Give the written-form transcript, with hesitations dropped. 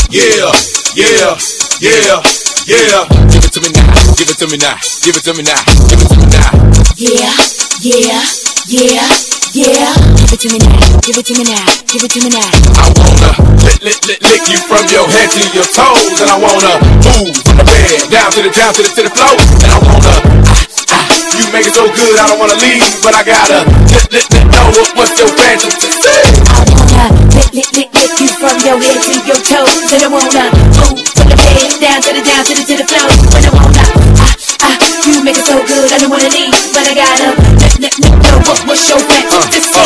Yeah, yeah, yeah, yeah. Give it to me now, give it to me now, give it to me now, give it to me now. Yeah, yeah, yeah, yeah. Give it to me now, give it to me now, give it to me now. I wanna lick you from your head to your toes, and I wanna move from the bed down to the floor, and I wanna you make it so good I don't wanna leave, but I gotta know what's your fantasy. I wanna lick you from your head to your toes, and I wanna